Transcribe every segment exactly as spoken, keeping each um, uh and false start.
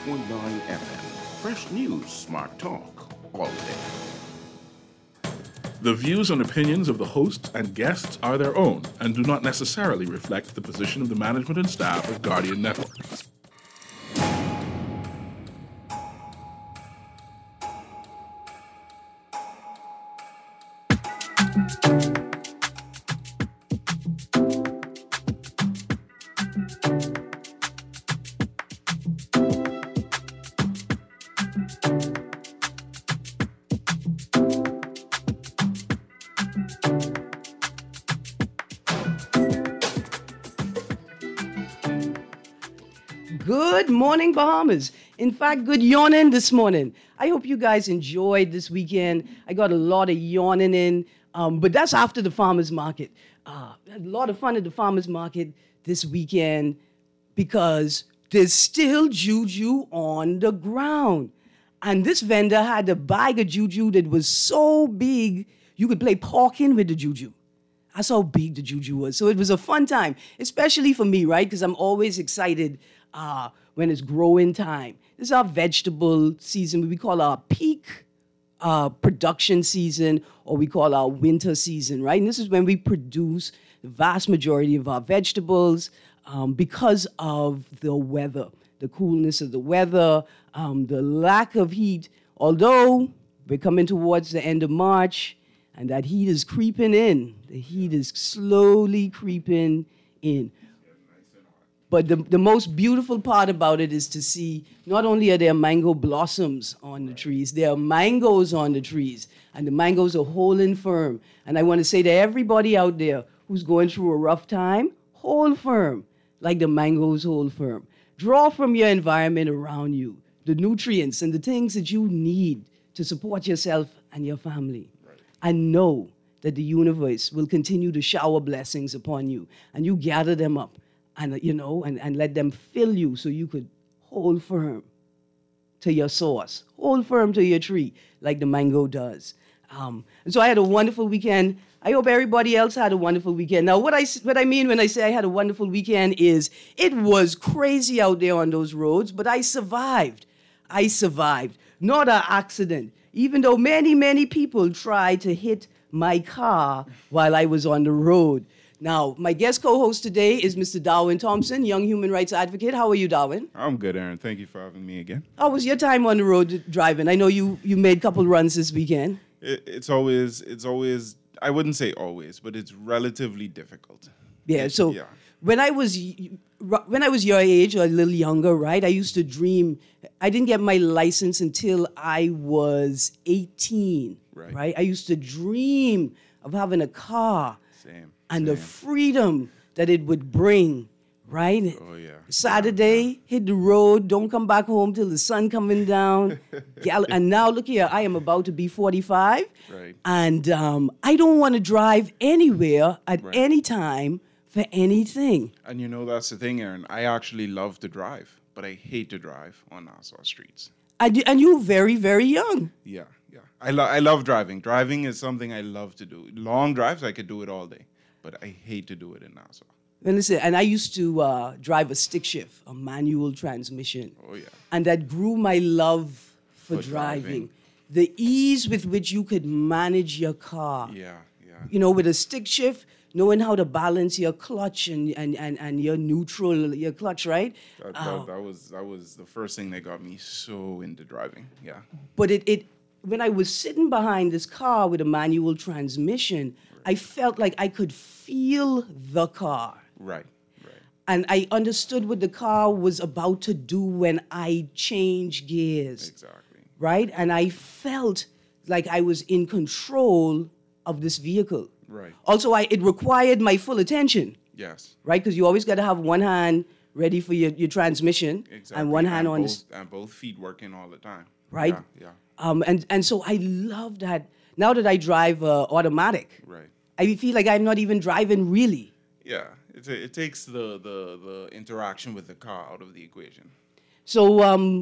point nine F M. Fresh news, smart talk, all day. The views and opinions of the hosts and guests are their own and do not necessarily reflect the position of the management and staff of Guardian Network. Good morning, Bahamas. In fact, good yawning this morning. I hope you guys enjoyed this weekend. I got a lot of yawning in, um, but that's after the farmer's market. Uh, a lot of fun at the farmer's market this weekend because there's still juju on the ground. And this vendor had a bag of juju that was so big, you could play parking with the juju. That's how big the juju was. So it was a fun time, especially for me, right? Because I'm always excited uh, when it's growing time. This is our vegetable season, what we call our peak uh, production season, or we call our winter season, right? And this is when we produce the vast majority of our vegetables um, because of the weather, the coolness of the weather, um, the lack of heat. Although we're coming towards the end of March, and that heat is creeping in. The heat is slowly creeping in. But the, the most beautiful part about it is to see not only are there mango blossoms on the trees, there are mangoes on the trees, and the mangoes are holding firm. And I want to say to everybody out there who's going through a rough time, hold firm like the mangoes hold firm. Draw from your environment around you the nutrients and the things that you need to support yourself and your family. And know that the universe will continue to shower blessings upon you. And you gather them up and, you know, and, and let them fill you so you could hold firm to your source. Hold firm to your tree like the mango does. Um, and so I had a wonderful weekend. I hope everybody else had a wonderful weekend. Now, what I, what I mean when I say I had a wonderful weekend is it was crazy out there on those roads, but I survived. I survived. Not an accident. Even though many, many people tried to hit my car while I was on the road. Now, my guest co-host today is Mister Darwin Thompson, young human rights advocate. How are you, Darwin? I'm good, Aaron. Thank you for having me again. How was your time on the road driving? I know you, you made a couple runs this weekend. It, it's always, it's always, I wouldn't say always, but it's relatively difficult. Yeah, so yeah. when I was when I was your age or a little younger, right, I used to dream. I didn't get my license until I was eighteen, right? right? I used to dream of having a car. Same. And same. the freedom that it would bring, right? Oh, yeah. Saturday, yeah, yeah. hit the road, don't come back home till the sun coming down. And now, look here, I am about to be forty-five. Right. And um, I don't want to drive anywhere at right. any time for anything. And you know, that's the thing, Aaron. I actually love to drive, but I hate to drive on Nassau streets. I do, and you're very, very young. Yeah, yeah. I, lo- I love driving. Driving is something I love to do. Long drives, I could do it all day. But I hate to do it in Nassau. And listen, and I used to uh, drive a stick shift, a manual transmission. Oh, yeah. And that grew my love for, For driving. driving. The ease with which you could manage your car. Yeah, yeah. You know, with a stick shift, knowing how to balance your clutch and, and, and, and your neutral, your clutch, right? That, Uh, that, that was that was the first thing that got me so into driving. Yeah. But it, it when I was sitting behind this car with a manual transmission, I felt like I could feel the car. Right, right. And I understood what the car was about to do when I changed gears. Exactly. Right? And I felt like I was in control of this vehicle. Right. Also, I, it required my full attention. Yes. Right? Because you always got to have one hand ready for your, your transmission Exactly. and one hand on both, the... And both feet working all the time. Right? Yeah, yeah. Um, and, and so I love that. Now that I drive uh, automatic, Right. I feel like I'm not even driving really. Yeah, it, it takes the, the, the interaction with the car out of the equation. So um,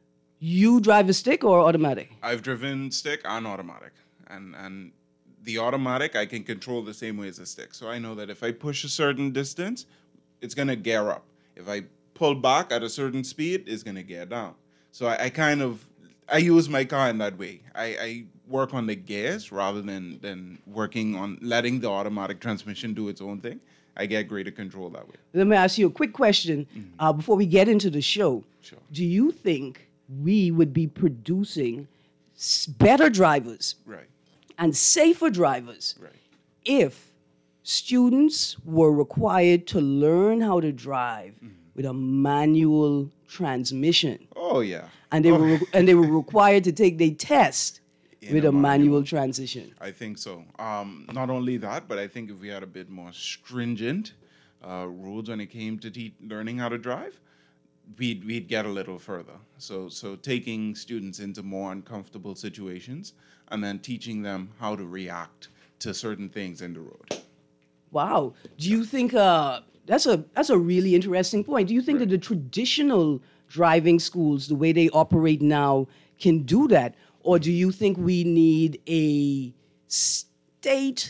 you drive a stick or automatic? I've driven stick and automatic. And, and the automatic, I can control the same way as a stick. So I know that if I push a certain distance, it's going to gear up. If I pull back at a certain speed, it's going to gear down. So I, I kind of I use my car in that way. I, I work on the gears rather than than working on letting the automatic transmission do its own thing. I get greater control that way. Let me ask you a quick question Mm-hmm. uh, before we get into the show. Sure. Do you think we would be producing s- better drivers Right. and safer drivers Right. if students were required to learn how to drive with a manual transmission, Oh yeah. and they Oh, were and they were required to take their test In with a a manual manual. transition? I think so. Um, not only that, but I think if we had a bit more stringent uh, rules when it came to te- learning how to drive, we'd we'd get a little further. So so taking students into more uncomfortable situations and then teaching them how to react to certain things in the road. Wow. Do you think uh, that's a that's a really interesting point? Do you think that the traditional driving schools, the way they operate now, can do that, or do you think we need a state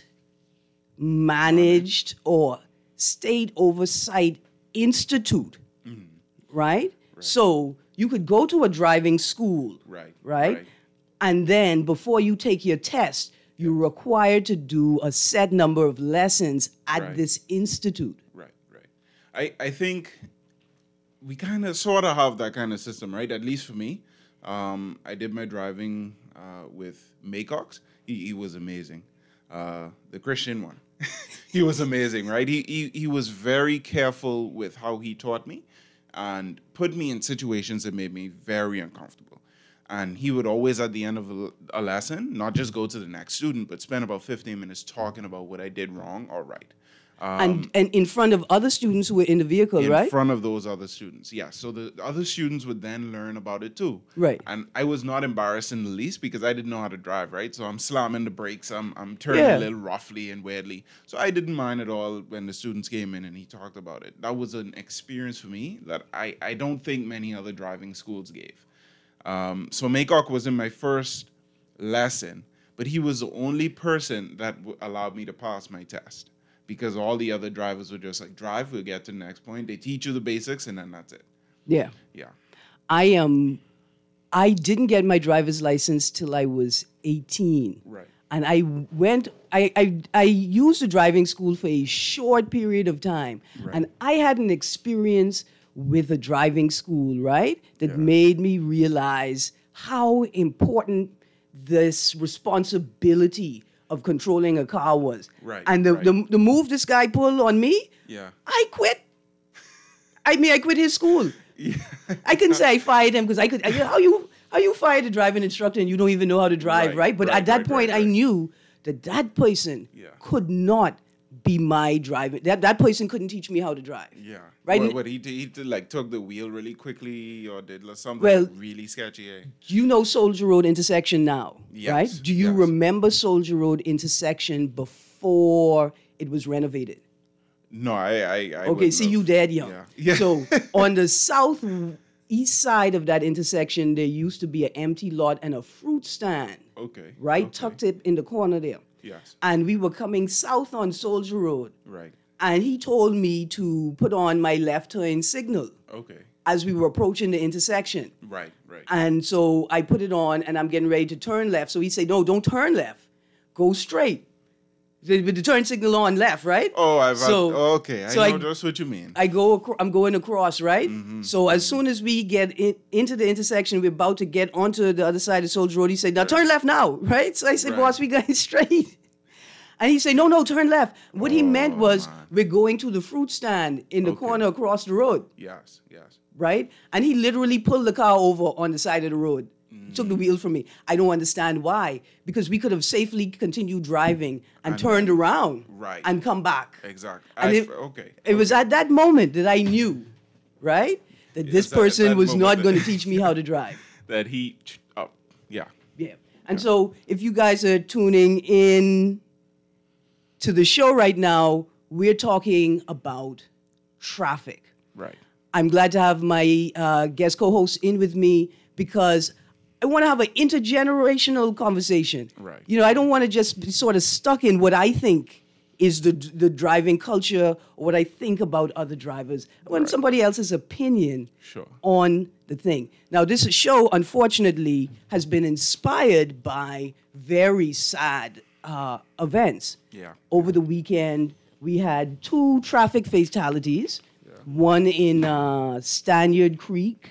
managed or state oversight institute, right? So you could go to a driving school, Right, right? right. And then before you take your test, you're required to do a set number of lessons at Right. this institute. Right, right. I, I think we kind of sort of have that kind of system, right? At least for me. Um, I did my driving uh, with Maycox. He, he was amazing. Uh, the Christian one. He was amazing, right? He, he he was very careful with how he taught me and put me in situations that made me very uncomfortable. And he would always, at the end of a, a lesson, not just go to the next student, but spend about fifteen minutes talking about what I did wrong or right. Um, and and in front of other students who were in the vehicle, in right? front of those other students. Yeah. So the other students would then learn about it too. Right. And I was not embarrassed in the least because I didn't know how to drive, right? So I'm slamming the brakes, I'm I'm turning Yeah. a little roughly and weirdly. So I didn't mind at all when the students came in and he talked about it. That was an experience for me that I, I don't think many other driving schools gave. Um, so Maycock was in my first lesson, but he was the only person that w- allowed me to pass my test. Because all the other drivers were just like, drive, we'll get to the next point. They teach you the basics, and then that's it. Yeah. Yeah. I am. Um, I didn't get my driver's license till I was eighteen. Right. And I went. I I, I used the driving school for a short period of time, Right. and I had an experience with a driving school, right, that Yeah. made me realize how important this responsibility of controlling a car was. Right, And the, right. the the move this guy pulled on me, Yeah. I quit. I mean, I quit his school. Yeah. I couldn't say I fired him because I could. I, how you how you fired a driving instructor and you don't even know how to drive, Right, right? But right, at that right, point, right, I right. knew that that person Yeah. could not be my driver. That that person couldn't teach me how to drive. Yeah. Right. What, what he did, he did, like took the wheel really quickly or did like, something Well- really sketchy. Eh? You know Soldier Road intersection now, Yes, right? Do you yes. remember Soldier Road intersection before it was renovated? No, I. I, I Okay, wouldn't see, have. you dead young. Yeah. Yeah. So on the southeast side of that intersection, there used to be an empty lot and a fruit stand, Okay. right, okay. tucked it in the corner there. Yes. And we were coming south on Soldier Road, Right. and he told me to put on my left turn signal Okay. as we were approaching the intersection. Right. Right. And so I put it on, and I'm getting ready to turn left. So he said, "No, don't turn left. Go straight." The- With the turn signal on left, right? oh, I've. so- had, okay. I so know I- just what you mean. I go. Acro- I'm going across, right? Mm-hmm. So as soon as we get in, into the intersection, we're about to get onto the other side of Soldier Road. He said, "Now turn left now," right? So I said, Right. "Boss, we going straight." And he said, "No, no, turn left." What he meant Oh, was man. we're going to the fruit stand in the Okay. corner across the road, yes. Yes. right? And he literally pulled the car over on the side of the road. Took the Mm. wheel from me. I don't understand why. Because we could have safely continued driving and, And turned then- around right. and come back. Exactly. And I- it- okay. It was okay. at that moment that I knew, right, that this It's at- at person that was moment not that- going to teach me how to drive. that he. Oh, yeah. Yeah. And so if you guys are tuning in to the show right now, we're talking about traffic. Right. I'm glad to have my uh, guest co-host in with me because I want to have an intergenerational conversation. Right. You know, I don't want to just be sort of stuck in what I think is the the driving culture, or what I think about other drivers. I want Right. somebody else's opinion Sure. on the thing. Now, this show, unfortunately, has been inspired by very sad uh, events. Yeah. Over the weekend, we had two traffic fatalities. One in uh, Stanyard Creek,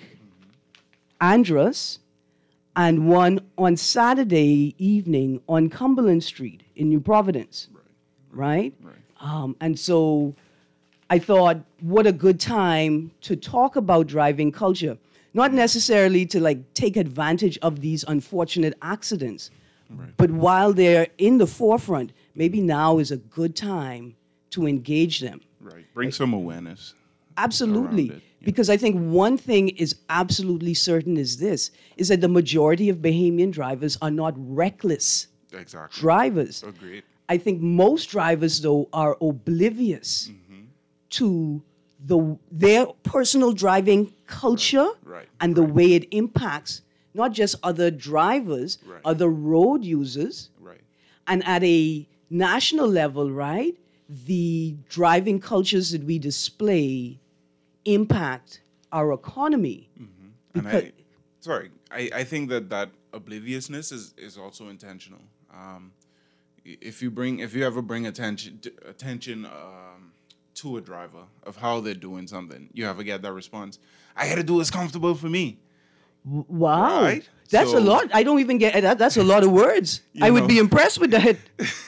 Andros, and one on Saturday evening on Cumberland Street in New Providence. Right? Right. Um, and so I thought, what a good time to talk about driving culture. Not necessarily to like take advantage of these unfortunate accidents, but while they're in the forefront, maybe now is a good time to engage them. Right. Bring some awareness. Absolutely. Around it, yeah. Because I think one thing is absolutely certain is this, is that the majority of Bahamian drivers are not reckless Exactly. drivers. Agreed. I think most drivers, though, are oblivious Mm-hmm. to the their personal driving culture Right, and the way it impacts not just other drivers, Right. other road users, Right. and at a national level, right, the driving cultures that we display impact our economy. And Because- I, sorry, I, I think that that obliviousness is, is also intentional. Um, i- if you bring, if you ever bring attention t- attention um, to a driver of how they're doing something, you ever get that response. I got to do what's comfortable for me. Wow. Right? That's So- a lot. I don't even get that. That's a lot of words. I would know. be impressed with that.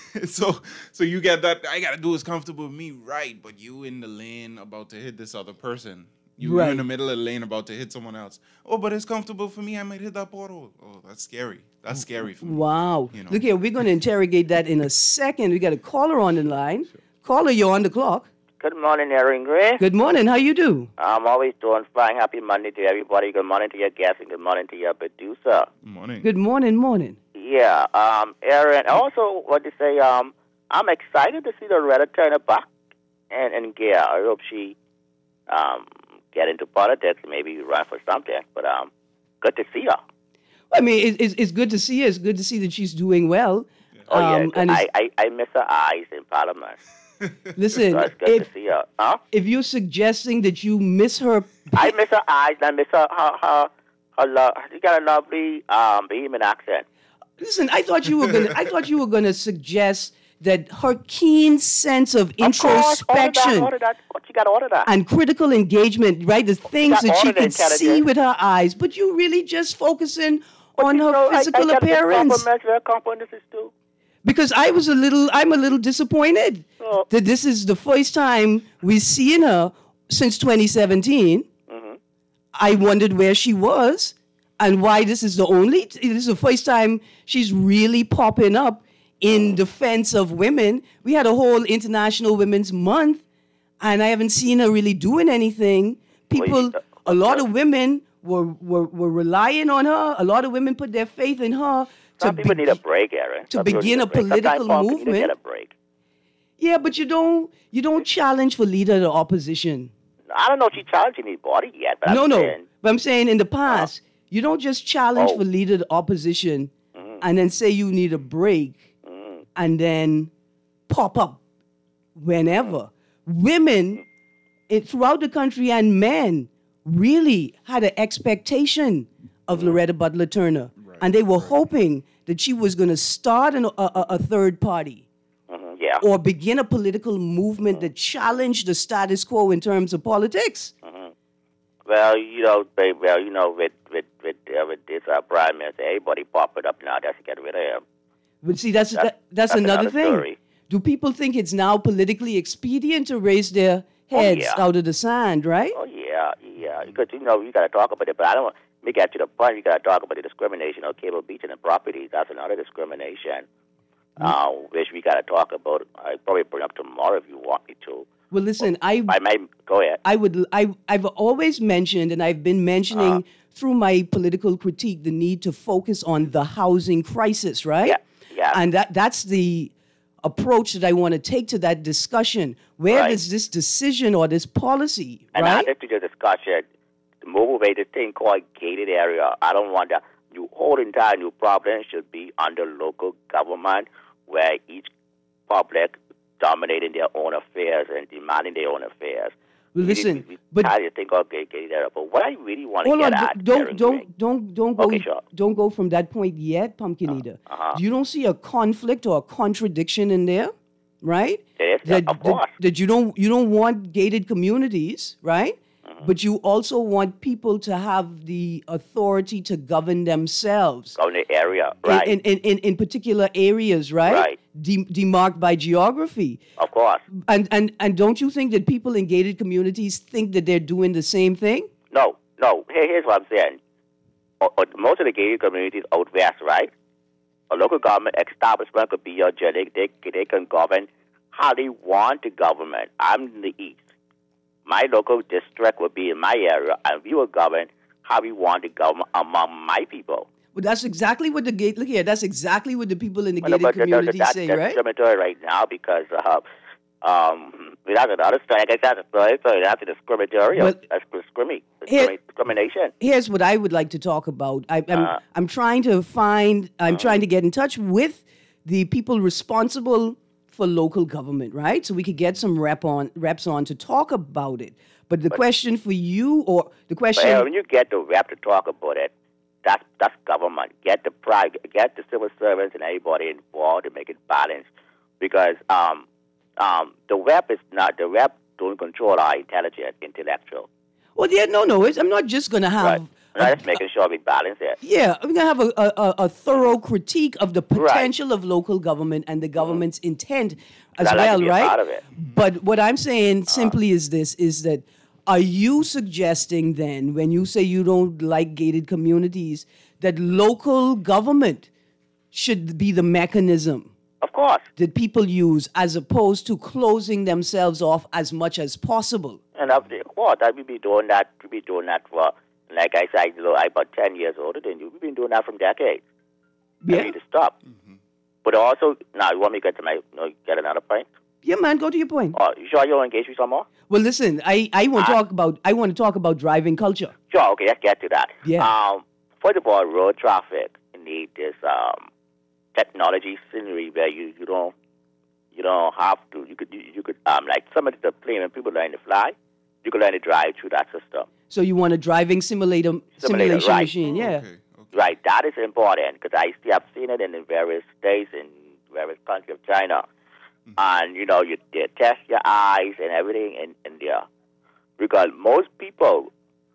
so so you get that I gotta do what's comfortable with me, right? But you in the lane about to hit this other person. You you're Right. in the middle of the lane about to hit someone else. Oh, but it's comfortable for me. I might hit that portal. Oh, that's scary. That's scary for me. Wow. You know. Look here, we're going to interrogate that in a second. We got a caller on the line. Caller, you're on the clock. Good morning, Erin Gray. Good morning. How you do? I'm always doing fine. Happy Monday to everybody. Good morning to your guests and good morning to your producer. Good morning. Good morning, morning. Yeah, um, Erin. I also want to say um, I'm excited to see Loretta Turner back and in gear. I hope she um, get into politics, maybe run for something. But um, good to see her. I mean, it, it's, it's good to see her. It's good to see that she's doing well. Oh yeah, Um, and I, it's- I I miss her eyes in Parliament. listen, So it's good if, to see her. Huh? if you're suggesting that you miss her, I miss her eyes. And I miss her her her. her lo- she got a lovely um, Bahamian accent. listen, I thought you were gonna. I thought you were gonna suggest that her keen sense of introspection All of that, all of that, she got all of that. and critical engagement, right? The things got that all she of the could see intelligence. with her eyes, but you really just focusing But on you her know, I- physical I, gotta give appearance. compliments where compliments is due. Because I was a little, I'm a little disappointed Oh. that this is the first time we've seen her since twenty seventeen. Mm-hmm. I wondered where she was and why this is the only, this is the first time she's really popping up in defense of women. We had a whole International Women's Month, and I haven't seen her really doing anything. People, Well, a lot of women were, were, were relying on her. A lot of women put their faith in her. Some to people be- need a break, Aaron. to Some people begin need a break. political Sometimes people need to movement. get a break. Yeah, but you don't you don't challenge for leader of the opposition. I don't know if she challenged anybody yet, but no, I'm no. saying, But I'm saying in the past, you don't just challenge Oh. for leader of the opposition Mhm. and then say you need a break mm, and then pop up whenever. Women it, throughout the country and men really had an expectation of Loretta Butler Turner, Right, and they were right. hoping that she was going to start an, a, a, a third party. mhm, yeah. Or begin a political movement that challenged the status quo in terms of politics. Mhm. Well, you know, babe, well, you know, with with with, uh, with this uh, prime minister, everybody popping up now just to get rid of him. But see, that's That's- that, that's, that's another another thing. story. Do people think it's now politically expedient to raise their heads yeah. out of the sand, right? Oh yeah, yeah. Because you know you got to talk about it, but I don't want to get to the point. You got to talk about the discrimination of cable beaching and properties. That's another discrimination, uh, which we got to talk about. I probably bring up tomorrow if you want me to. Well, listen, I I might go ahead. I would I I've always mentioned and I've been mentioning Uh-huh. through my political critique the need to focus on the housing crisis, right? Yeah, yeah. And that that's the approach that I want to take to that discussion. Where Right. does this decision or this policy, And right? added to the discussion, to move away the thing called gated area. I don't want that. New whole entire new problem should be under local government, where each public dominating their own affairs and demanding their own affairs. Well, We- listen, we, we but try to think of getting getting that up. But what I really want to hold get on, at, don't Aaron don't Green- don't don't go Okay, sure. don't go from that point yet, Pumpkin Eater. uh-huh. You don't see a conflict or a contradiction in there, right? There is, that, of that- course. that you don't you don't want gated communities, right? Mm-hmm. But you also want people to have the authority to govern themselves on the area, right? in, in, in, in particular areas, right? Right. De- demarked by geography. of course. And, and and don't you think that people in gated communities think that they're doing the same thing? No, no. Here, here's what I'm saying. O- o- Most of the gated communities out west, right? A local government establishment could be your judge. They, they can govern how they want the government. I'm in the east. My local district would be in my area, and we will govern how we want to govern among my people. Well, that's exactly what the gate. Look here, that's exactly what the people in the Well, gated but that- that- communities that- say, that's right? discriminatory right now because uh, um, that's another story. I guess that's a story, so that's discriminatory. Well, that's discrimi- here- discrimi- discrimination. Here's what I would like to talk about. I, I'm Uh, I'm trying to find. I'm trying to get in touch with the people responsible for local government, right? So we could get some rep on reps on to talk about it. But the question for you, or the But question, uh, when you get the rep to talk about it, that's that's government. Get the private, get the civil servants and everybody involved to make it balanced. Because um, um, the rep is not the rep don't control our intelligence, intellectual. well, yeah, no, no, it's, I'm not just going to have. Right. I'm just making sure we balance it. Yeah, I'm gonna have a, a, a- a thorough critique of the potential of local government and the government's intent as I'd like to well, be a right? part of it. But what I'm saying simply is this: is that are you suggesting then, when you say you don't like gated communities, that local government should be the mechanism Of course. that people use, as opposed to closing themselves off as much as possible? And of course, that we be doing that. We be doing that for, like I said, you know, I'm about ten years older than you. We've been doing that from decades. Yeah. I need to stop. But also, now you want me to get to my, you know, get another point? Yeah, man, go to your point. Oh, you sure you want to engage me some more? Well, listen, I, I want to Uh, talk about I want to talk about driving culture. Sure, okay, let's get to that. Yeah. Um, first of all, road traffic need this um, technology scenery where you, you don't you don't have to you could you, you could um like some of the plane when people learn to fly, you could learn to drive through that system. So you want a driving simulator, Simulator, simulation right. machine, yeah. Okay. Okay. Right, that is important because I see I've seen it in the various states in various countries of China, and you know you they test your eyes and everything in, in there because most people,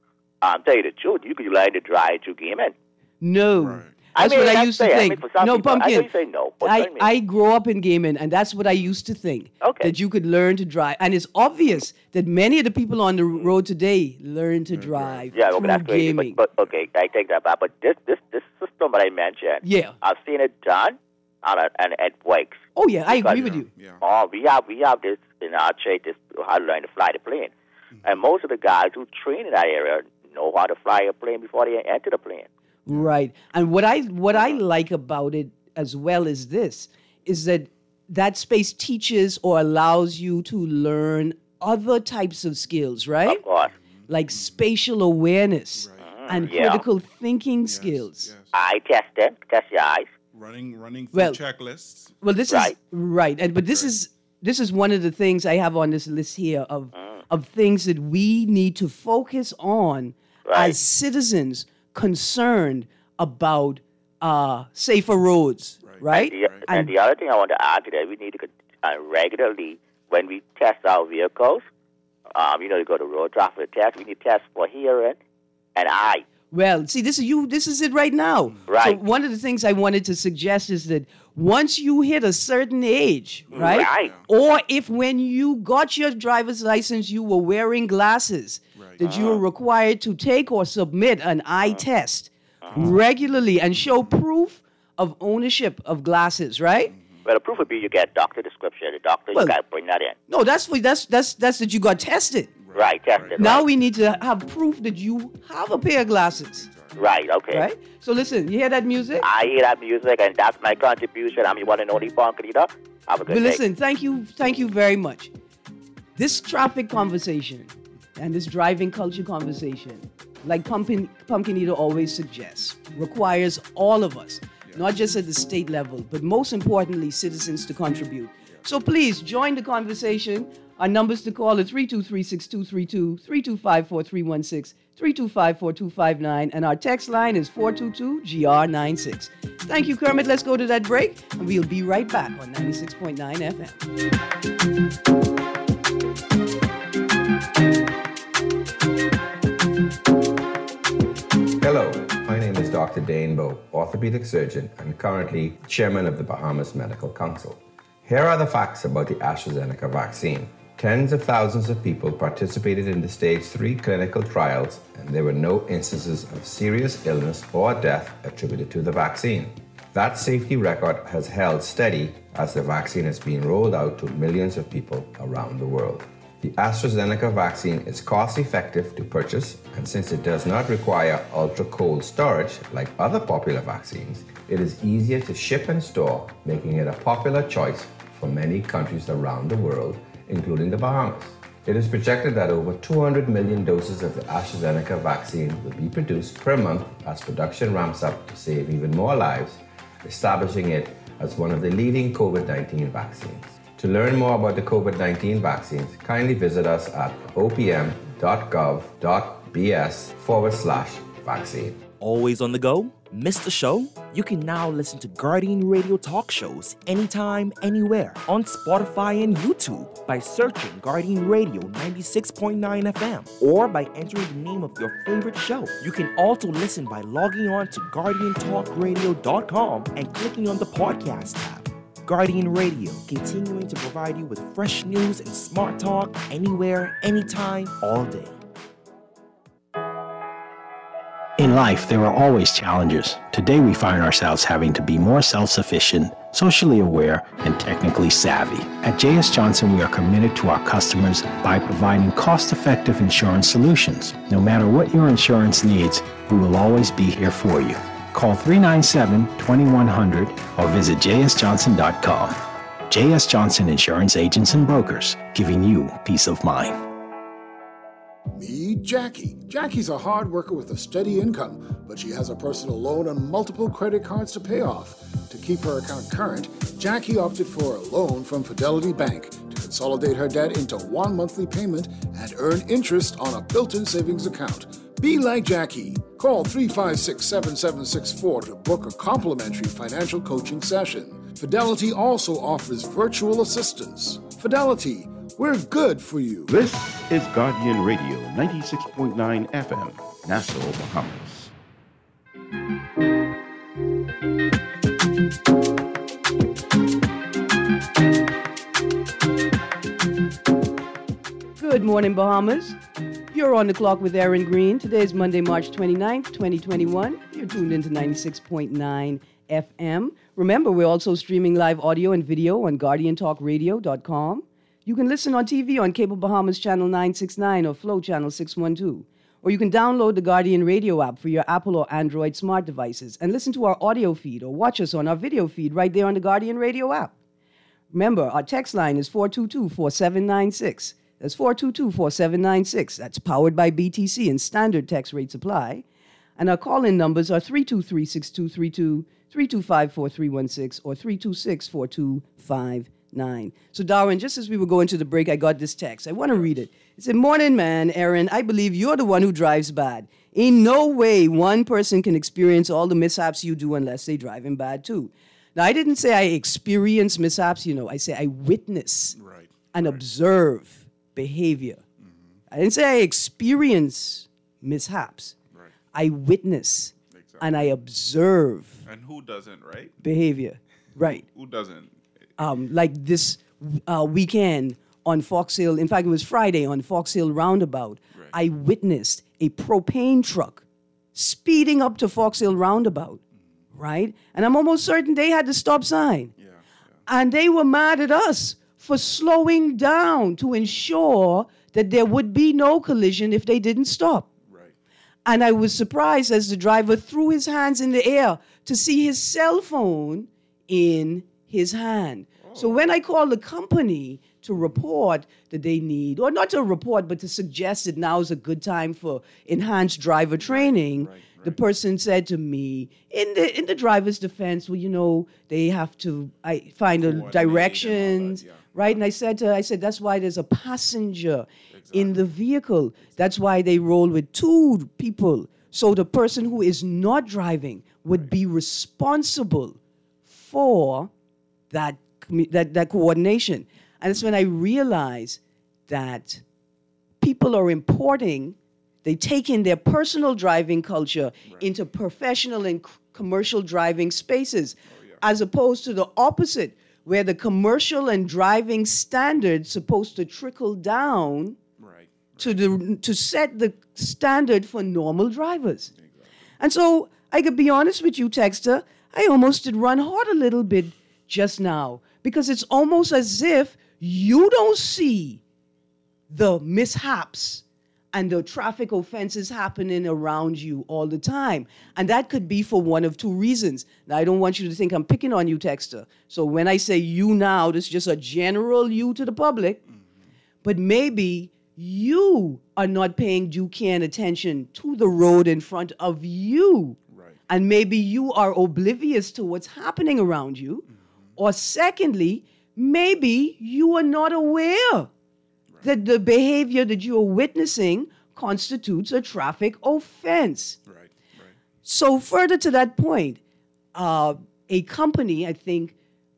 um, tell you the truth, you could learn to drive through gaming. No. Right. That's I mean, what I let's used to say, I think. mean, for some no, people, I know pumpkin. you say no, but I, I mean- I grew up in gaming, and that's what I used to think. Okay. That you could learn to drive. And it's obvious that many of the people on the road today learn to drive Yeah, okay, through that's crazy. gaming. But, but okay, I take that back. But this this this system that I mentioned, Yeah. I've seen it done, and it- and it works. oh, yeah, I agree because- with you. Yeah. Oh, we have we have this in our trade, this how to learn to fly the plane, and most of the guys who train in that area know how to fly a plane before they enter the plane. Right. And what I what I like about it as well is this is that that space teaches or allows you to learn other types of skills, right? Of course, Like spatial awareness and Yeah. critical thinking Yes, skills. yes. eye testing, test your eyes. Running, running through Well- checklists. Well, this Right. is right, and but this is this is one of the things I have on this list here of of things that we need to focus on Right. as citizens concerned about uh, safer roads, right? The, and, the other thing I want to add to that, we need to uh, regularly, when we test our vehicles, um, you know, to go to road traffic test, we need to test for hearing and eye. Well, see, this is you. This is it right now. Right. So one of the things I wanted to suggest is that once you hit a certain age, right? Right. Or if when you got your driver's license, you were wearing glasses, Right. that you were required to take or submit an eye test regularly and show proof of ownership of glasses, right? Well, the proof would be you get doctor description. The doctor, Well- you got to bring that in. No, that's for, that's that's that's that you got tested. Right, test it. Now right. we need to have proof that you have a pair of glasses, Right, okay. right? So listen, you hear that music? I hear that music, and that's my contribution. I'm your one and only punk leader. Have a good But day. listen, thank you, thank you very much. This traffic conversation and this driving culture conversation, like Pumpkin, Pumpkin Eater always suggests, requires all of us, not just at the state level, but most importantly, citizens to contribute. So please join the conversation. Our numbers to call are three two three, six two three two, three two five four, three one six, three two five four, two five nine, and our text line is four two two G R nine six. Thank you, Kermit. Let's go to that break, and we'll be right back on ninety-six point nine F M. Hello, my name is Doctor Dane Bowe, orthopedic surgeon and currently chairman of the Bahamas Medical Council. Here are the facts about the AstraZeneca vaccine. Tens of thousands of people participated in the stage three clinical trials, and there were no instances of serious illness or death attributed to the vaccine. That safety record has held steady as the vaccine has been rolled out to millions of people around the world. The AstraZeneca vaccine is cost-effective to purchase, and since it does not require ultra-cold storage like other popular vaccines, it is easier to ship and store, making it a popular choice for many countries around the world, including the Bahamas. It is projected that over two hundred million doses of the AstraZeneca vaccine will be produced per month as production ramps up to save even more lives, establishing it as one of the leading COVID nineteen vaccines. To learn more about the COVID nineteen vaccines, kindly visit us at opm.gov.bs forward slash vaccine. Always on the go? Missed a show? You can now listen to Guardian Radio talk shows anytime, anywhere on Spotify and YouTube by searching Guardian Radio ninety-six point nine F M or by entering the name of your favorite show. You can also listen by logging on to guardian talk radio dot com and clicking on the podcast tab. Guardian Radio, continuing to provide you with fresh news and smart talk anywhere, anytime, all day. In life, there are always challenges. Today, we find ourselves having to be more self-sufficient, socially aware, and technically savvy. At J S Johnson, we are committed to our customers by providing cost-effective insurance solutions. No matter what your insurance needs, we will always be here for you. Call three nine seven, two one zero zero or visit j s johnson dot com. J S Johnson Insurance Agents and Brokers, giving you peace of mind. Meet Jackie. Jackie's a hard worker with a steady income, but she has a personal loan and multiple credit cards to pay off. To keep her account current, Jackie opted for a loan from Fidelity Bank to consolidate her debt into one monthly payment and earn interest on a built-in savings account. Be like Jackie. Call three five six, seven seven six four to book a complimentary financial coaching session. Fidelity also offers virtual assistance. Fidelity, we're good for you. This is Guardian Radio ninety-six point nine F M, Nassau, Bahamas. Good morning, Bahamas. You're on the clock with Aaron Green. Today is Monday, March twenty-ninth, twenty twenty-one. You're tuned into ninety-six point nine F M. Remember, we're also streaming live audio and video on guardian talk radio dot com. You can listen on T V on Cable Bahamas Channel nine sixty-nine or Flow Channel six twelve. Or you can download the Guardian Radio app for your Apple or Android smart devices and listen to our audio feed or watch us on our video feed right there on the Guardian Radio app. Remember, our text line is four two two, four seven nine six. That's four two two, four seven nine six. That's powered by B T C and standard text rates apply. And our call-in numbers are three two three, six two three two, three two five four, three one six, or three two six, four two five nine. So, Darwin, just as we were going to the break, I got this text. I want to read it. It said, "Morning, man, Aaron. I believe you're the one who drives bad. Ain't no way one person can experience all the mishaps you do unless they driving bad, too." Now, I didn't say I experience mishaps, you know. I say I witness Right. and right. observe behavior. Mm-hmm. I didn't say I experience mishaps. Right. I witness Exactly. and I observe And who doesn't, right? behavior. Right. Who doesn't? Um, like this uh, weekend on Fox Hill, in fact, it was Friday on Fox Hill Roundabout, Right. I witnessed a propane truck speeding up to Fox Hill Roundabout, right? And I'm almost certain they had the stop sign. Yeah. yeah. And they were mad at us for slowing down to ensure that there would be no collision if they didn't stop. Right. And I was surprised as the driver threw his hands in the air to see his cell phone in his hand. So when I called the company to report that they need, or not to report, but to suggest that now is a good time for enhanced driver training. Right, right, right. The person said to me, in the in the driver's defense, well, you know, they have to I find a directions, that, yeah. right? And I said to her, I said, that's why there's a passenger exactly. in the vehicle. That's why they roll with two people. So the person who is not driving would right. be responsible for that, that, that coordination. And it's when I realized that people are importing, they take in their personal driving culture right. into professional and c- commercial driving spaces, oh, yeah. as opposed to the opposite, where the commercial and driving standards supposed to trickle down right. Right. to the to set the standard for normal drivers. Exactly. And so I could be honest with you, Texter, I almost did run hard a little bit just now, because it's almost as if you don't see the mishaps and the traffic offenses happening around you all the time. And that could be for one of two reasons. Now, I don't want you to think I'm picking on you, Texter. So when I say you now, this is just a general you to the public. Mm-hmm. But maybe you are not paying due care and attention to the road in front of you. Right. And maybe you are oblivious to what's happening around you. Mm-hmm. Or secondly, maybe you are not aware that the behavior that you are witnessing constitutes a traffic offense. Right, right. So further to that point, uh, a company, I think,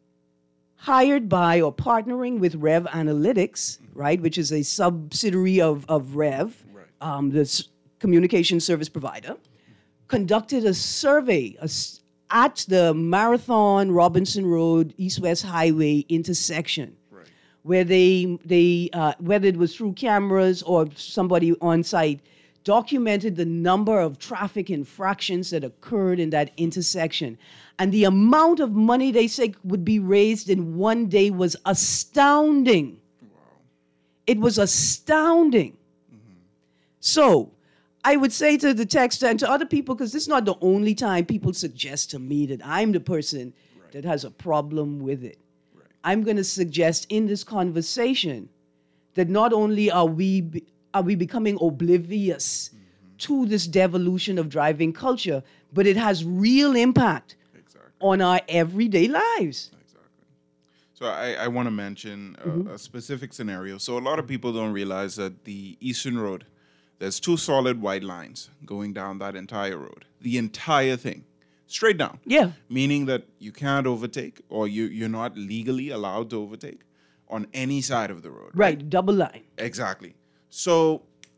hired by or partnering with Rev Analytics, mm-hmm. right, which is a subsidiary of, of Rev, right. um, the s- communication service provider, mm-hmm. conducted a survey a, at the Marathon Robinson Road East-West Highway intersection, where they, they uh, whether it was through cameras or somebody on site, documented the number of traffic infractions that occurred in that intersection. And the amount of money they say would be raised in one day was astounding. Wow. It was astounding. Mm-hmm. So I would say to the texter and to other people, because this is not the only time people suggest to me that I'm the person right. that has a problem with it. I'm going to suggest in this conversation that not only are we be, are we becoming oblivious mm-hmm. to this devolution of driving culture, but it has real impact exactly. on our everyday lives. Exactly. So I, I want to mention a, mm-hmm. a specific scenario. So a lot of people don't realize that the Eastern Road, there's two solid white lines going down that entire road, the entire thing. Straight down. Yeah. Meaning that you can't overtake, or you, you're not legally allowed to overtake on any side of the road. Right, right? Double line. Exactly. So,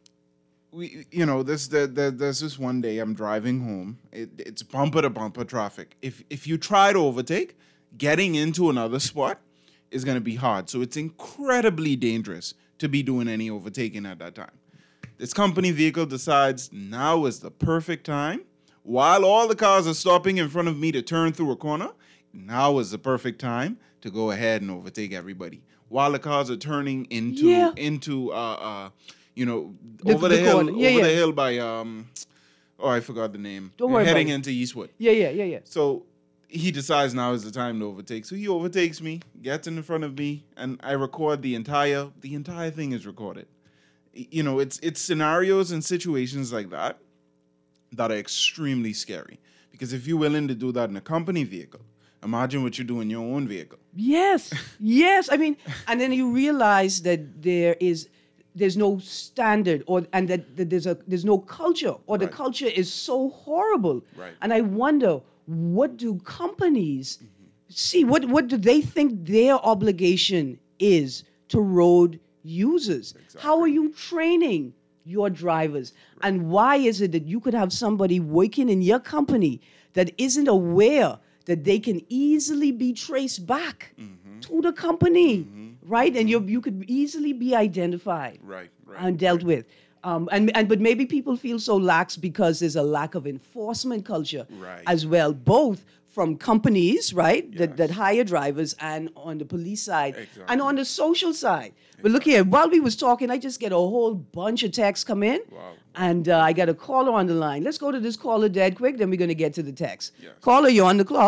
we, you know, this the, the, there's this one day I'm driving home. It, it's bumper to bumper traffic. If if you try to overtake, getting into another spot is going to be hard. So it's incredibly dangerous to be doing any overtaking at that time. This company vehicle decides now is the perfect time. While all the cars are stopping in front of me to turn through a corner, now is the perfect time to go ahead and overtake everybody. While the cars are turning into yeah. into uh, uh you know the, over the, the hill yeah, over yeah. the hill by um oh I forgot the name. Don't worry heading about into Eastwood. Yeah, yeah, yeah, yeah. So he decides now is the time to overtake. So he overtakes me, gets in front of me, and I record the entire the entire thing is recorded. You know, it's it's scenarios and situations like that that are extremely scary. Because if you're willing to do that in a company vehicle, imagine what you do in your own vehicle. Yes, yes. I mean, and then you realize that there is there's no standard, or and that, that there's a there's no culture, or the right. culture is so horrible. Right. And I wonder, what do companies mm-hmm. see? What what do they think their obligation is to road users? Exactly. How are you training your drivers? Right. And why is it that you could have somebody working in your company that isn't aware that they can easily be traced back mm-hmm. to the company, mm-hmm. right? Mm-hmm. And you you could easily be identified right, right, and dealt right. with. Um, and, and but maybe people feel so lax because there's a lack of enforcement culture right. as well, both from companies, right, yes. that, that hire drivers, and on the police side, exactly. and on the social side. Exactly. But look here, while we was talking, I just get a whole bunch of texts come in, wow. and uh, I got a caller on the line. Let's go to this caller dead quick, then we're going to get to the text. Yes. Caller, you're on the clock.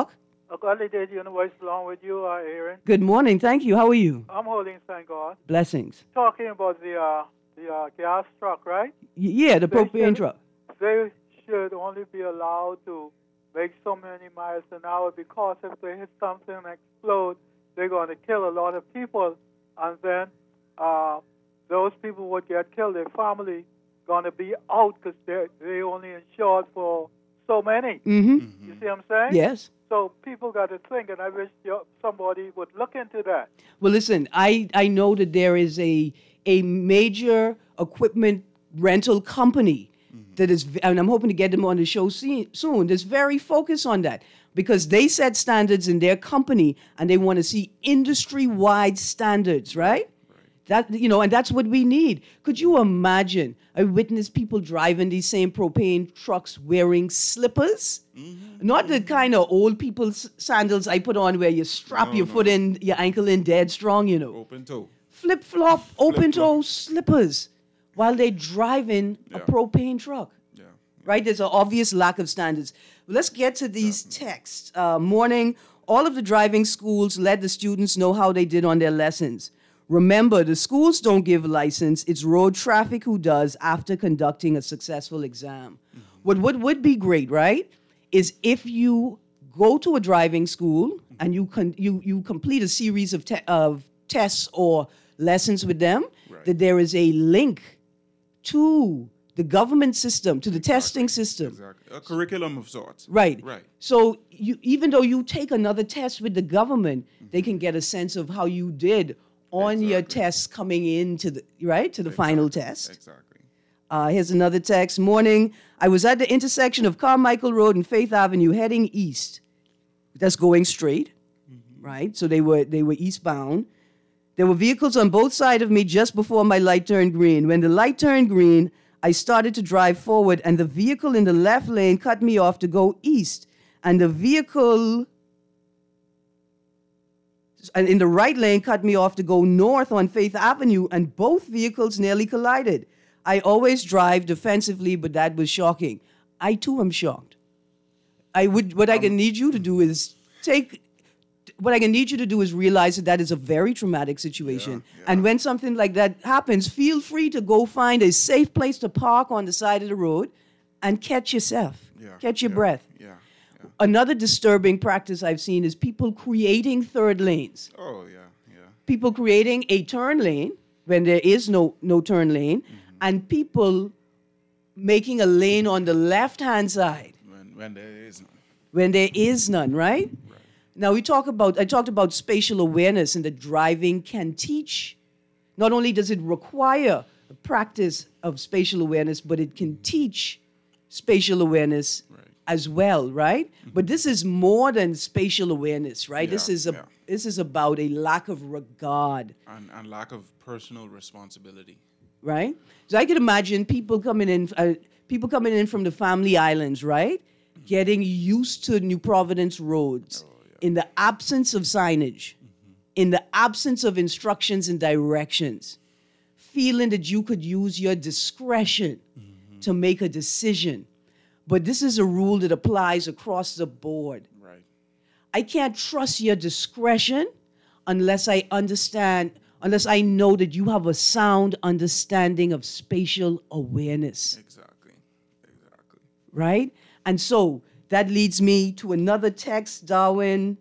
A godly day to you and the voice along with you, uh, Aaron. Good morning. Thank you. How are you? I'm holding, thank God. Blessings. Talking about the uh, the uh, gas truck, right? Y- yeah, the They propane should- truck. They should only be allowed to make so many miles an hour because if they hit something and explode, they're going to kill a lot of people, and then uh, those people would get killed. Their family going to be out because they they only insured for so many. Mm-hmm. You see what I'm saying? Yes. So people got to think, and I wish you- somebody would look into that. Well, listen, I, I know that there is a a major equipment rental company that is, and I'm hoping to get them on the show see- soon, that's very focused on that because they set standards in their company and they want to see industry-wide standards, right? That, you know, and that's what we need. Could you imagine? I witnessed people driving these same propane trucks wearing slippers. Not the kind of old people's sandals I put on where you strap No, your no. foot in, your ankle in dead strong, you know. Open toe. Flip flop, open Flip-flop. toe slippers while they're driving a Yeah. propane truck. Yeah. Right? There's an obvious lack of standards. Let's get to these texts. Uh, morning, all of the driving schools let the students know how they did on their lessons. Remember, the schools don't give a license. It's road traffic who does after conducting a successful exam. What, what would be great, right, is if you go to a driving school and you con- you, you complete a series of, te- of tests or lessons with them, Right. that there is a link to the government system, to the testing system. Exactly. A curriculum of sorts. Right. Right. So you, even though you take another test with the government, they can get a sense of how you did on your Exactly. tests coming into the right to the final test. Exactly. Uh, here's another text. Morning. I was at the intersection of Carmichael Road and Faith Avenue, heading east. That's going straight, right? So they were they were eastbound. There were vehicles on both sides of me just before my light turned green. When the light turned green, I started to drive forward, and the vehicle in the left lane cut me off to go east, and the vehicle and in the right lane cut me off to go north on Faith Avenue, and both vehicles nearly collided. I always drive defensively, but that was shocking. I too am shocked. I would what I can need you to do is take what I can need you to do is realize that that is a very traumatic situation. Yeah, yeah. And when something like that happens, feel free to go find a safe place to park on the side of the road and catch yourself. Yeah. Catch your yeah, breath. Yeah. Yeah. Another disturbing practice I've seen is people creating third lanes. Oh yeah. Yeah. People creating a turn lane when there is no no turn lane, and people making a lane on the left-hand side When when there is none. when there is none, right? Now we talk about I talked about spatial awareness and that driving can teach. Not only does it require a practice of spatial awareness, but it can teach spatial awareness Right. as well, right? But this is more than spatial awareness, right? this Yeah, is a yeah. this is about a lack of regard, And and lack of personal responsibility. right? So I can imagine people coming in, uh, people coming in from the Family Islands, right? Getting used to New Providence roads in the absence of signage, in the absence of instructions and directions, feeling that you could use your discretion to make a decision. But this is a rule that applies across the board. Right. I can't trust your discretion unless I understand, unless I know that you have a sound understanding of spatial awareness, Exactly. Exactly. right? And so that leads me to another text, Darwin.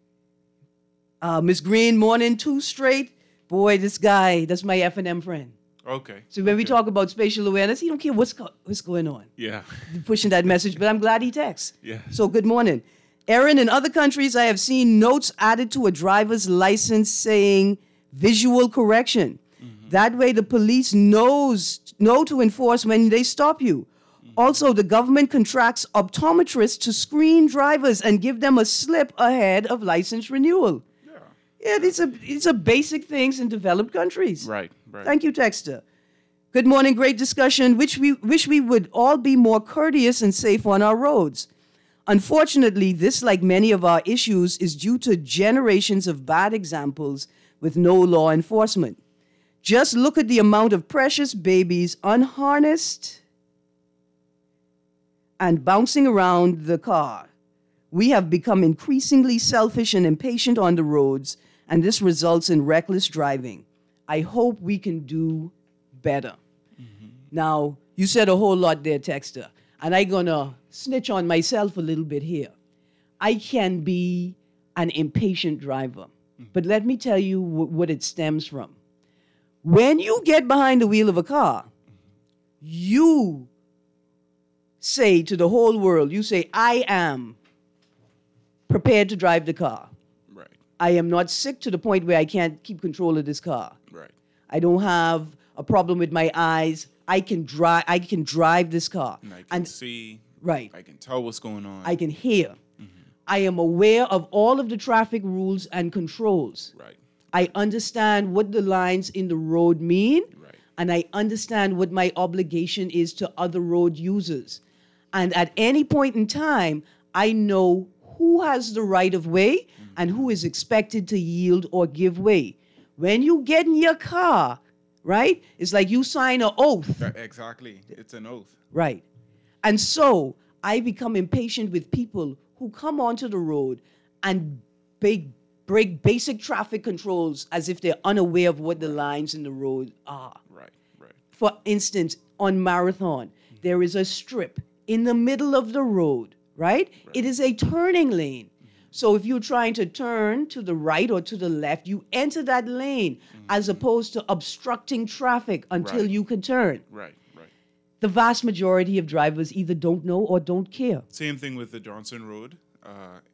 Uh, Miss Green, morning, two straight. Boy, this guy, that's my F and M friend. Okay. So when we okay. talk about spatial awareness, he don't care what's, go- what's going on. Yeah. Pushing that message, but I'm glad he texts. Yeah. So good morning. Aaron, in other countries, I have seen notes added to a driver's license saying visual correction. Mm-hmm. That way the police knows know to enforce when they stop you. Mm-hmm. Also, the government contracts optometrists to screen drivers and give them a slip ahead of license renewal. Yeah. Yeah, these are, these are basic things in developed countries. Right. Right. Thank you, Texter. Good morning, great discussion. Which we wish we would all be more courteous and safe on our roads. Unfortunately, this, like many of our issues, is due to generations of bad examples with no law enforcement. Just look at the amount of precious babies unharnessed and bouncing around the car We have become increasingly selfish and impatient on the roads, and this results in reckless driving. I hope we can do better. Mm-hmm. Now, you said a whole lot there, Texter, and I'm going to snitch on myself a little bit here. I can be an impatient driver, mm-hmm. but let me tell you w- what it stems from. When you get behind the wheel of a car, mm-hmm. you say to the whole world, you say, I am prepared to drive the car. Right. I am not sick to the point where I can't keep control of this car. Right. I don't have a problem with my eyes. I can drive. I can drive this car. And I can and, see. Right. I can tell what's going on. I can hear. Mm-hmm. I am aware of all of the traffic rules and controls. Right. I understand what the lines in the road mean. Right. And I understand what my obligation is to other road users. And at any point in time, I know who has the right of way mm-hmm. and who is expected to yield or give way. When you get in your car, right, it's like you sign an oath. Exactly. It's an oath. Right. And so I become impatient with people who come onto the road and break, break basic traffic controls as if they're unaware of what the lines in the road are. Right, right. For instance, on Marathon, mm-hmm. there is a strip in the middle of the road. Right? Right? It is a turning lane. Mm-hmm. So if you're trying to turn to the right or to the left, you enter that lane mm-hmm. as opposed to obstructing traffic until right. you can turn. Right, right. The vast majority of drivers either don't know or don't care. Same thing with the Johnson Road, uh,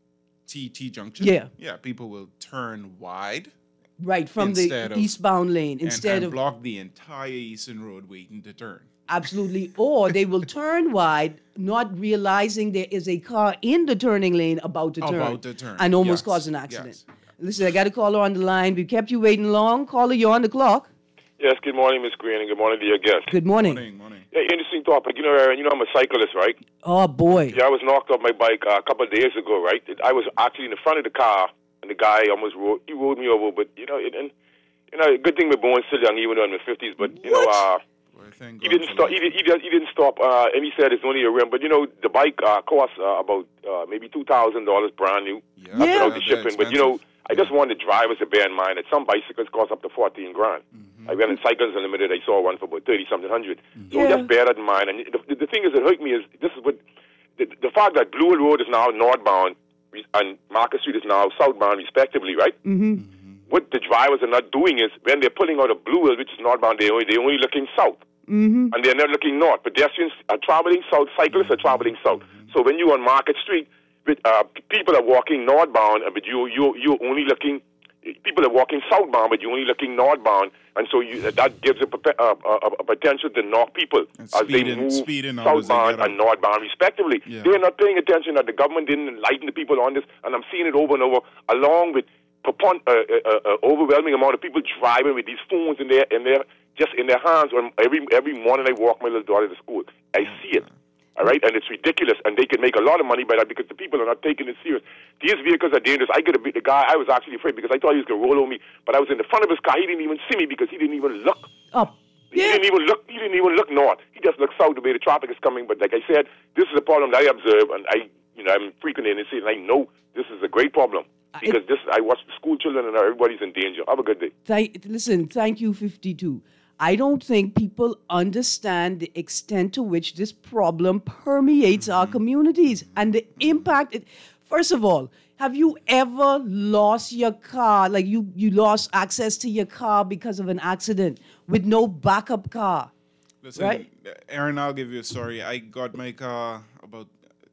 T T junction. Yeah. Yeah, people will turn wide. Right, from the of, eastbound lane. Instead and, and of block the entire eastern road waiting to turn. Absolutely. Or they will turn wide, not realizing there is a car in the turning lane about to turn. About to turn. And almost yes. cause an accident. Yes. Listen, I got a caller on the line. We kept you waiting long. Caller, you're on the clock. Yes, good morning, Miss Green, and good morning to your guest. Good morning. Morning, morning. Yeah, interesting topic. You know, Aaron, you know I'm a cyclist, right? Oh, boy. Yeah, I was knocked off my bike uh, a couple of days ago, right? I was actually in the front of the car, and the guy almost rode, he rode me over, but, you know, it, and, you know, good thing we're born still young, even though I'm in my fifties, but, you what? know, uh, He didn't stop. He, did, he, did, he didn't stop. Uh, and he said it's only a rim, but you know the bike uh, costs uh, about uh, maybe two thousand dollars brand new. Yeah, yeah. Without the shipping. But you know, I just wanted drivers to bear in mind that some bicycles cost up to fourteen grand. Mm-hmm. I went in Cycles Unlimited. I saw one for about thirty something hundred. Mm-hmm. So yeah. just bear that in mind. And the, the thing is, that hurt me is this is what the, the fact that Blue Hill Road is now northbound and Market Street is now southbound, respectively, right? Mm-hmm. What the drivers are not doing is when they're pulling out of Blue Hill, which is northbound, they only, they're only looking south. Mm-hmm. And they're not looking north. Pedestrians are traveling south, cyclists are traveling south. So when you're on Market Street, with, uh, people are walking northbound, but you, you, you're only looking, people are walking southbound, but you're only looking northbound. And so you, that gives a, a, a, a potential to knock people and as they in, move as southbound they and northbound, respectively. Yeah. They're not paying attention that the government didn't enlighten the people on this, and I'm seeing it over and over, along with propon- uh, uh, uh, overwhelming amount of people driving with these phones in their in their just in their hands. When every every morning I walk my little daughter to school, I see it. All right, and it's ridiculous, and they can make a lot of money by that because the people are not taking it serious. These vehicles are dangerous. I could have been the guy. I was actually afraid because I thought he was going to roll over me, but I was in the front of his car. He didn't even see me because he didn't even look. Up. He Yeah. didn't even look. He didn't even look north. He just looked south the way the traffic is coming. But like I said, this is a problem that I observe, and I, you know, I'm frequently in the city, and I know this is a great problem because it, this. I watch the school children, and everybody's in danger. Have a good day. Th- listen, thank you, fifty-two. I don't think people understand the extent to which this problem permeates our communities and the impact. It, first of all, have you ever lost your car, like you, you lost access to your car because of an accident with no backup car? Listen, right? Aaron, I'll give you a story. I got my car about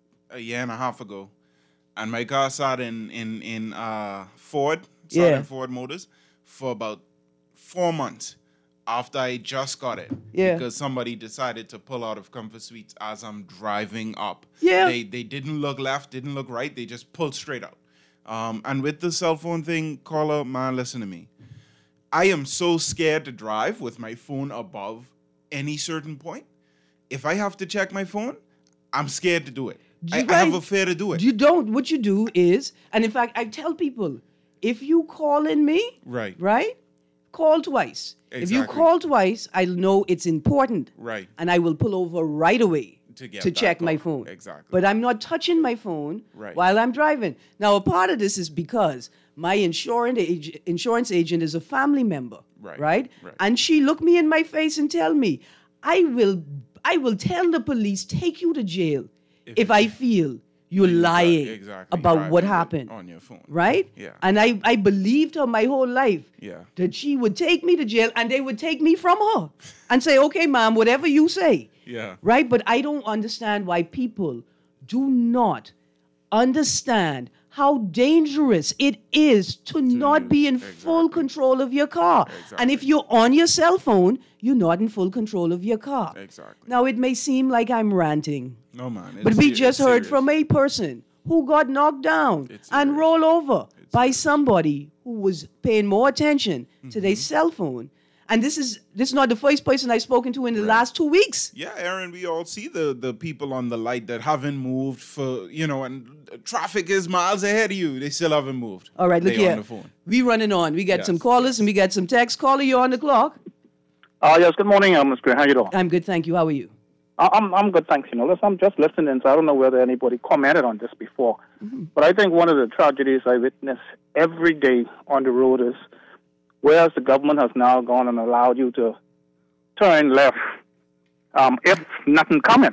a year and a half ago, and my car sat in in in uh, Ford, sat Yeah. in Ford Motors for about four months after I just got it. Yeah. Because somebody decided to pull out of Comfort Suites as I'm driving up. Yeah. They they didn't look left, didn't look right. They just pulled straight out. Um, and with the cell phone thing, caller, man, listen to me. I am so scared to drive with my phone above any certain point. If I have to check my phone, I'm scared to do it. I, I have a fear to do it. You don't. What you do is, and in fact, I tell people, if you call in me, Right. right, call twice. If you Exactly. call twice, I'll know it's important. Right. And I will pull over right away. to get to that check my call. phone. Exactly. But I'm not touching my phone Right. while I'm driving. Now, a part of this is because my insurance ag- insurance agent is a family member, Right, right? right. And she looked me in my face and tell me, "I will, I will tell the police, take you to jail if, I feel you're You dri- lying exactly, about what driving happened on your phone. right? Yeah. And I, I believed her my whole life Yeah. that she would take me to jail and they would take me from her and say, okay, ma'am, whatever you say. Yeah. Right? But I don't understand why people do not understand how dangerous it is to, not be in full control of your car. And if you're on your cell phone, you're not in full control of your car. Exactly. Now, it may seem like I'm ranting, No, man. but it's we se- just it's heard serious. from a person who got knocked down and rolled over by somebody who was paying more attention Mm-hmm. to their cell phone. And this is this is not the first person I've spoken to in the last two weeks. Yeah, Aaron, we all see the the people on the light that haven't moved for, you know, and traffic is miles ahead of you. They still haven't moved. All right, look They here. on the phone. We running on. We got Yes, some callers and we got some texts. Caller, you're on the clock. Uh, yes, good morning, uh, Miz Green. How you doing? I'm good, thank you. How are you? I- I'm I'm good, thanks. You know, listen, I'm just listening, so I don't know whether anybody commented on this before, Mm-hmm. but I think one of the tragedies I witness every day on the road is, whereas the government has now gone and allowed you to turn left, um, if nothing coming.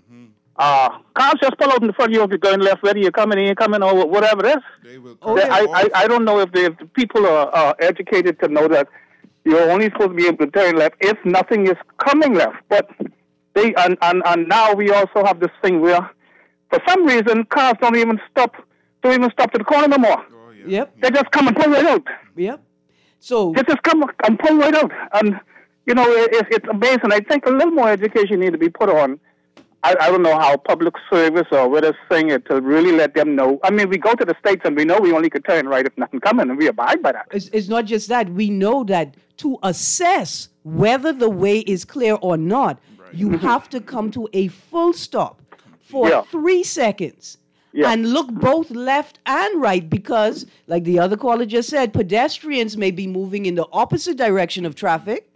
Uh, cars just pull out in the front of you if you're going left, whether you're coming in, coming, or whatever it is. They will Oh, They- yeah. I, I, I don't know if, they, if the people are uh, educated to know that you're only supposed to be able to turn left if nothing is coming left. But they and, and, and now we also have this thing where, for some reason, cars don't even stop, don't even stop to the corner no more. Oh, yeah. Yep. They just come and pull right out. Yep. So They just come and pull right out. And, you know, it, it, it's amazing. I think a little more education need to be put on. I, I don't know how public service or whether saying it to really let them know. I mean, we go to the States and we know we only could turn right if nothing coming, and we abide by that. it's, it's not just that. We know that to assess whether the way is clear or not, you have to come to a full stop for Yeah. three seconds. Yeah. And look both left and right because, like the other caller just said, pedestrians may be moving in the opposite direction of traffic,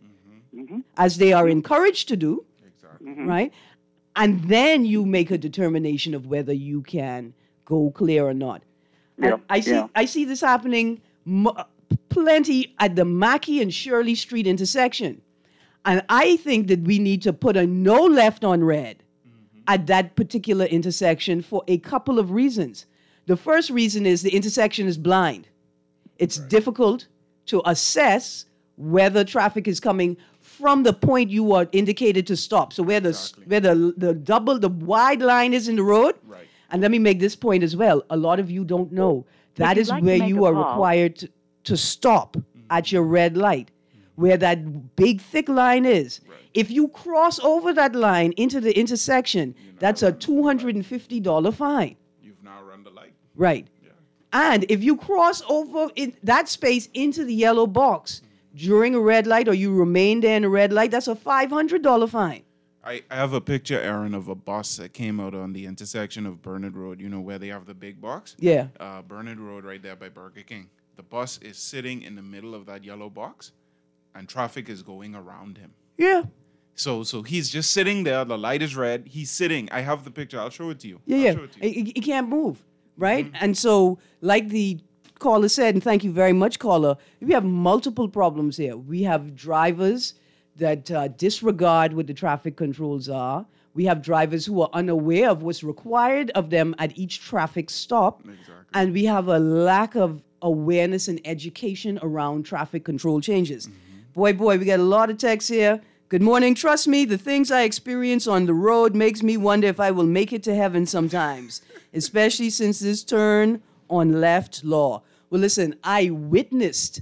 as they are encouraged to do, right? And then you make a determination of whether you can go clear or not. And Yeah, I see, yeah. I see this happening m- plenty at the Mackey and Shirley Street intersection. And I think that we need to put a no left on red at that particular intersection for a couple of reasons. The first reason is the intersection is blind. It's difficult to assess whether traffic is coming from the point you are indicated to stop. So where the where the the double the wide line is in the road. Right. And let me make this point as well. A lot of you don't know that you'd is like to where make you a are call- required to, to stop at your red light, where that big thick line is. If you cross over that line into the intersection, that's a two hundred fifty dollars fine. You've now run the light. Right. And if you cross over in that space into the yellow box during a red light or you remain there in a red light, that's a five hundred dollars fine. I, I have a picture, Aaron, of a bus that came out on the intersection of Bernard Road, you know, where they have the big box? Yeah. Uh, Bernard Road right there by Burger King. The bus is sitting in the middle of that yellow box, and traffic is going around him. Yeah. So so he's just sitting there. The light is red. He's sitting. I have the picture. I'll show it to you. Yeah, I'll yeah. show it to you. He, he can't move, right? And so, like the caller said, and thank you very much, caller, we have multiple problems here. We have drivers that uh, disregard what the traffic controls are. We have drivers who are unaware of what's required of them at each traffic stop. Exactly. And we have a lack of awareness and education around traffic control changes. Boy, boy, we got a lot of texts here. Good morning. Trust me, the things I experience on the road makes me wonder if I will make it to heaven sometimes, especially since this turn on left law. Well, listen, I witnessed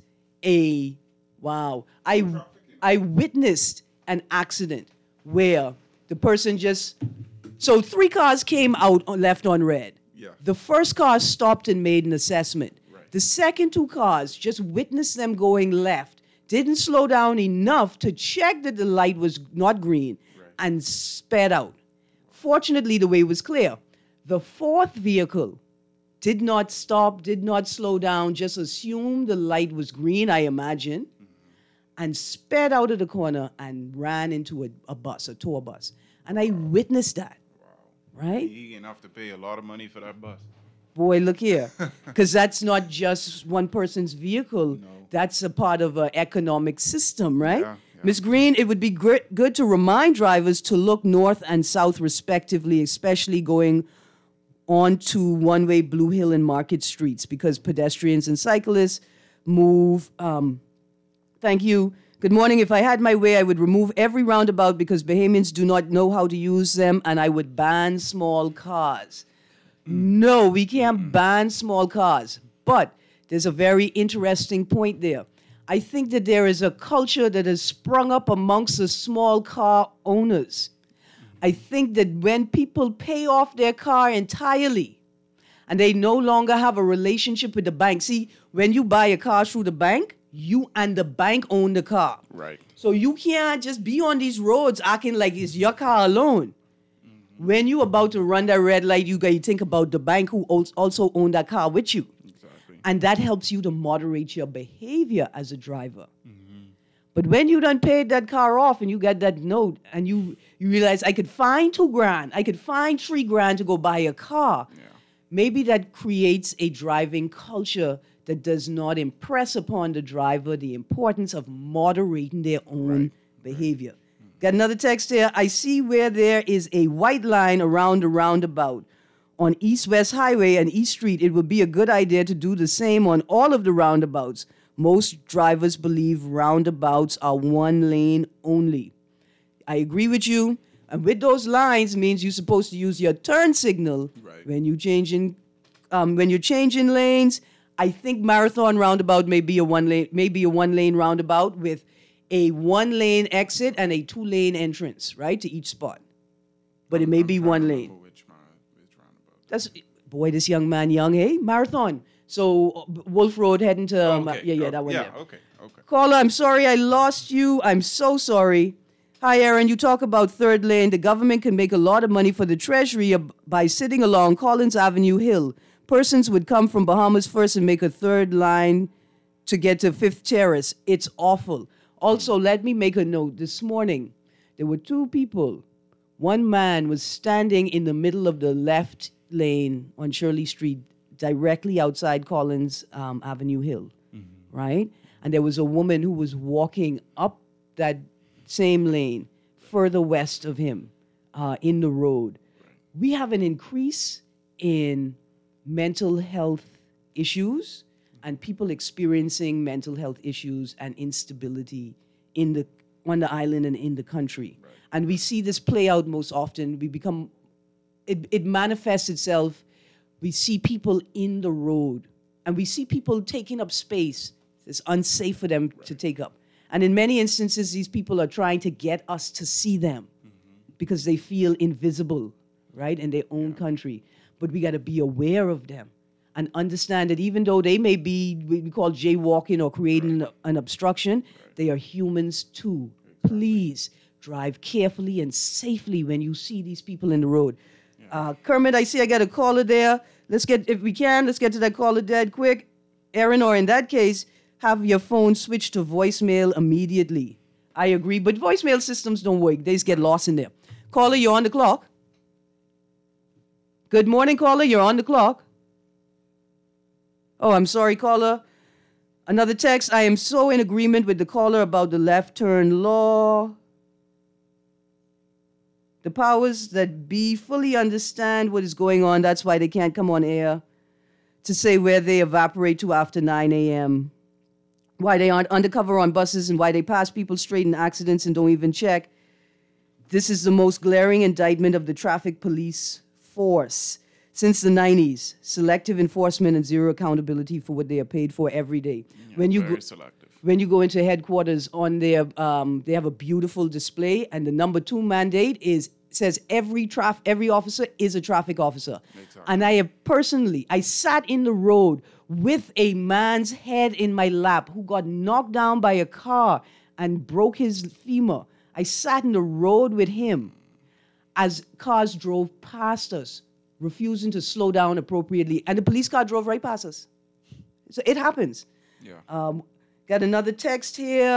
a, wow, I, I witnessed an accident where the person just, so three cars came out on left on red. Yeah. The first car stopped and made an assessment. The second two cars just witnessed them going left, didn't slow down enough to check that the light was not green, and sped out. Fortunately, the way was clear. The fourth vehicle did not stop, did not slow down, just assumed the light was green, I imagine, and sped out of the corner and ran into a, a bus, a tour bus. And I witnessed that. right? He gonna have to pay a lot of money for that bus. Boy, look here. Because that's not just one person's vehicle. No. That's a part of an economic system, right? Yeah, yeah. Miz Green, it would be great, good to remind drivers to look north and south respectively, especially going on to one-way Blue Hill and Market Streets, because pedestrians and cyclists move. Um, thank you. Good morning. If I had my way, I would remove every roundabout because Bahamians do not know how to use them, and I would ban small cars. No, we can't ban small cars. But there's a very interesting point there. I think that there is a culture that has sprung up amongst the small car owners. I think that when people pay off their car entirely and they no longer have a relationship with the bank. See, when you buy a car through the bank, you and the bank own the car. Right. So you can't just be on these roads acting like it's your car alone. When you're about to run that red light, you got to think about the bank who also owned that car with you. Exactly. And that helps you to moderate your behavior as a driver. Mm-hmm. But when you done paid that car off and you get that note and you, you realize I could find two grand, I could find three grand to go buy a car, yeah. Maybe that creates a driving culture that does not impress upon the driver the importance of moderating their own right. behavior. Got another text here. I see where there is a white line around the roundabout on East-West Highway and East Street. It would be a good idea to do the same on all of the roundabouts. Most drivers believe roundabouts are one lane only. I agree with you. And with those lines means you're supposed to use your turn signal right. when you changing, um, when you're changing lanes. I think Marathon roundabout may be a one lane, maybe a one lane roundabout with a one-lane exit and a two-lane entrance, right, to each spot. But it may be one lane. Which, which roundabout. That's boy, this young man, young, hey, Marathon. So uh, Wolf Road heading to, um, okay. yeah, yeah, oh, that one yeah, there. okay, okay. Caller, I'm sorry I lost you. I'm so sorry. Hi, Aaron. You talk about third lane. The government can make a lot of money for the Treasury by sitting along Collins Avenue Hill. Persons would come from Bahamas first and make a third line to get to Fifth Terrace. It's awful. Also, let me make a note. This morning, there were two people. One man was standing in the middle of the left lane on Shirley Street, directly outside Collins um, Avenue Hill, mm-hmm. right? And there was a woman who was walking up that same lane, further west of him, uh, in the road. We have an increase in mental health issues and people experiencing mental health issues and instability in the on the island and in the country. Right. And we see this play out most often. We become, it, it manifests itself. We see people in the road and we see people taking up space that's unsafe for them right. to take up. And in many instances, these people are trying to get us to see them mm-hmm. because they feel invisible, right, in their own yeah. country. But we got to be aware of them and understand that even though they may be what we call jaywalking or creating right. an obstruction, right. they are humans too. Exactly. Please drive carefully and safely when you see these people in the road. Yeah. Uh, Kermit, I see I got a caller there. Let's get, if we can, let's get to that caller dead quick. Aaron, or in that case, have your phone switch to voicemail immediately. I agree, but voicemail systems don't work. They just get lost in there. Caller, you're on the clock. Good morning, caller. You're on the clock. Oh, I'm sorry, caller. Another text. I am so in agreement with the caller about the left turn law. The powers that be fully understand what is going on. That's why they can't come on air to say where they evaporate to after nine a.m., why they aren't undercover on buses and why they pass people straight in accidents and don't even check. This is the most glaring indictment of the traffic police force since the nineties. Selective enforcement and zero accountability for what they are paid for every day. Yeah, when you very go, selective. When you go into headquarters on their, um, they have a beautiful display, and the number two mandate is says every traf- every officer is a traffic officer. Exactly. And I have personally, I sat in the road with a man's head in my lap who got knocked down by a car and broke his femur. I sat in the road with him as cars drove past us, refusing to slow down appropriately, and the police car drove right past us. So it happens. Yeah. Um, got another text here.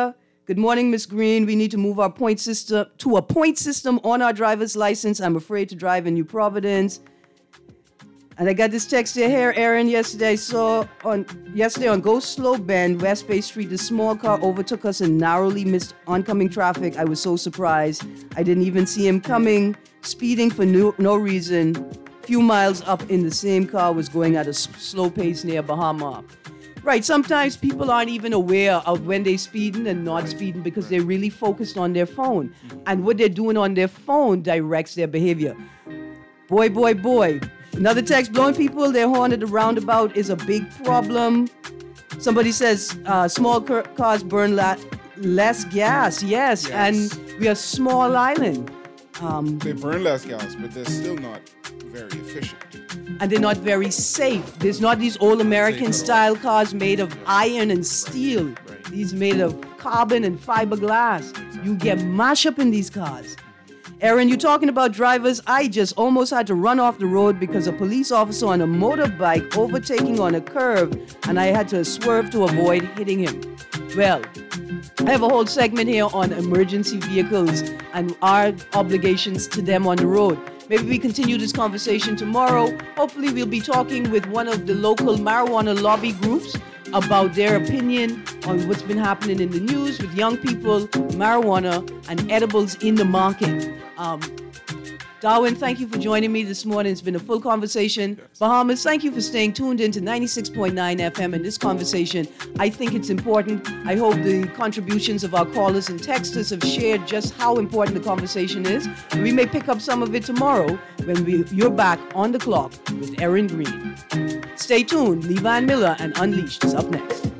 Good morning, Miss Green. We need to move our point system to a point system on our driver's license. I'm afraid to drive in New Providence. And I got this text here, Aaron, yesterday. I saw on yesterday on Go Slow Bend, West Bay Street, the small car overtook us and narrowly missed oncoming traffic. I was so surprised. I didn't even see him coming, speeding for no, no reason. Few miles up in the same car, was going at a s- slow pace near Bahama. Right, sometimes people aren't even aware of when they're speeding and not speeding because they're really focused on their phone. And what they're doing on their phone directs their behavior. Boy, boy, boy. Another text, blowing people their horn at the roundabout is a big problem. Somebody says uh, small car- cars burn la- less gas. Yes, Yes. and we are a small island. Um, They burn less gas, but they're still not very efficient. and they're not very safe. There's not these old American style cars made of iron and steel. These made of carbon and fiberglass. You get mashed up in these cars. Aaron, you're talking about drivers. I just almost had to run off the road because a police officer on a motorbike overtaking on a curve, and I had to swerve to avoid hitting him. Well, I have a whole segment here on emergency vehicles and our obligations to them on the road. Maybe we continue this conversation tomorrow. Hopefully we'll be talking with one of the local marijuana lobby groups about their opinion on what's been happening in the news with young people, marijuana, and edibles in the market. Um, Darwin, thank you for joining me this morning. It's been a full conversation. Yes. Bahamas, thank you for staying tuned into ninety-six point nine F M in this conversation. I think it's important. I hope the contributions of our callers and texters have shared just how important the conversation is. We may pick up some of it tomorrow when we, you're back on the clock with Aaron Green. Stay tuned. Levan Miller and Unleashed is up next.